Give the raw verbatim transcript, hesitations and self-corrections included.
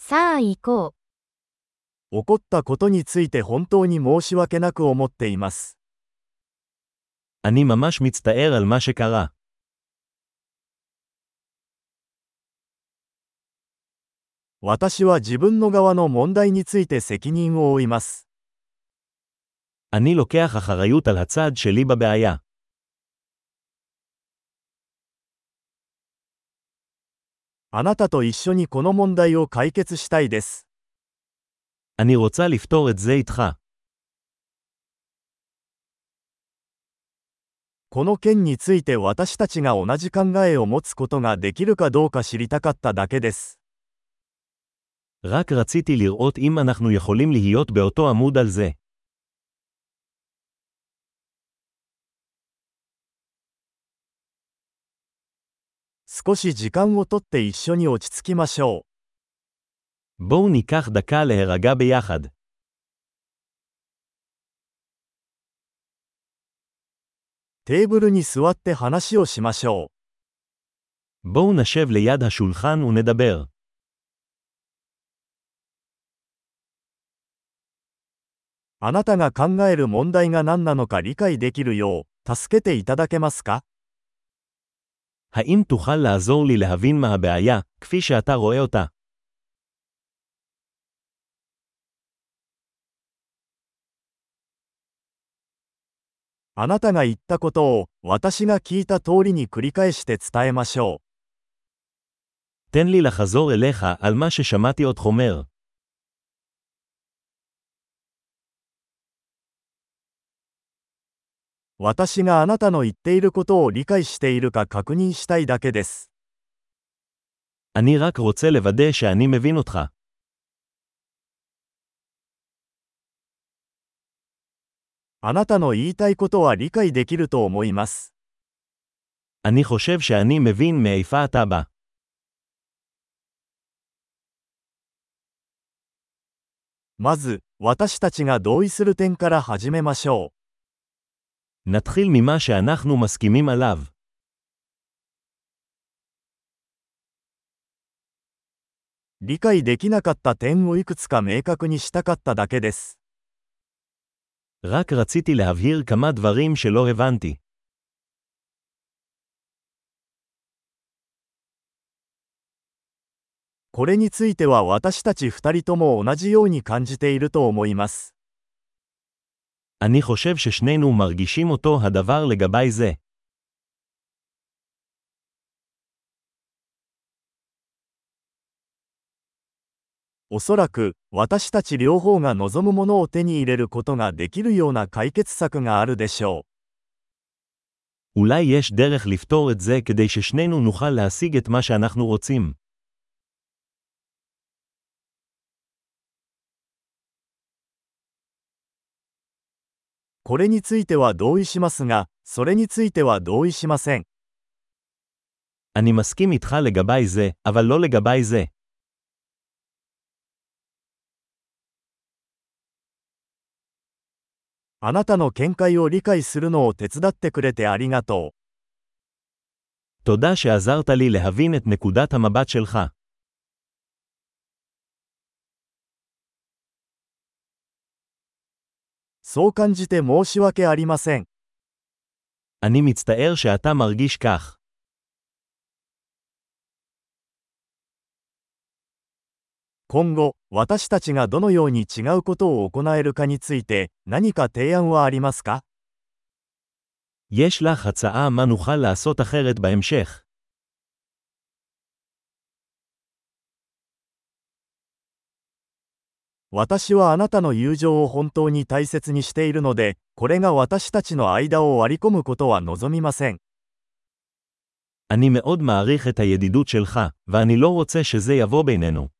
さあ行こう。 起こったことについて本当に申し訳なく思っています。 אני ממש מצטער על מה שקרה. 私は自分の側の問題について責任を負います。 אני לוקח אחריות על הצד שלי בבעיה. あなたと一緒にこの問題を解決したいです。 אני רוצה לפתור את זה איתך. この件について私たちが同じ考えを持つことができるかどうか知りたかっただけです。 רק רציתי לראות אם אנחנו יכולים להיות באותו עמוד על זה. 少し時間をとって一緒に落ち着きましょう。 בואו ניקח דקה להירגע ביחד. テーブルに座って話をしましょう。 בואו נשב ליד השולחן ונדבר. あなたが考える問題が何なのか理解できるよう、助けていただけますか？ האם תוכל לעזור לי להבין מה הבעיה, כפי שאתה רואה אותה? あなたが言ったことを私が聞いた通りに繰り返して伝えましょう。 תן לי לחזור אליך על מה ששמעתי אותך אומר. 私があなたの言っていることを理解しているか確認したいだけです。 אני רק רוצה לוודא שאני מבין אותך. あなたの言いたいことは理解できると思います。 אני חושב שאני מבין מאיפה אתה בא. まず、私たちが同意する点から始めましょう。 נתחיל ממה שאנחנו מסכימים עליו. 理解できなかった点をいくつか明確にしたかっただけです。 רק רציתי להבהיר כמה דברים שלא הבנתי. これについては私たち二人とも同じように感じていると思います。 אני חושב ששנינו מרגישים אותו הדבר לגבי זה. おそらく、私たち両方が望むものを手に入れることができるような解決策があるでしょう。 אולי יש דרך לפתור את זה כדי ששנינו נוכל להשיג את מה שאנחנו רוצים. これについては同意しますが、それについては同意しません。 אני מסכים איתך לגבי זה, אבל לא לגבי זה. あなたの見解を理解するのを手伝ってくれてありがとう。 תודה שעזרת לי להבין את נקודת המבט שלך. そう感じて申し訳ありません。 אני מצטער שאתה מרגיש כך. 今後、私たちがどのように違うことを行えるかについて何か提案はありますか？ יש לך הצעה מה נוכל לעשות אחרת בהמשך. 私はあなたの友情を本当に大切にしているので、これが私たちの間を割り込むことは望みません。 אני מאוד מעריך את הידידות שלך, ואני לא רוצה שזה יבוא בינינו.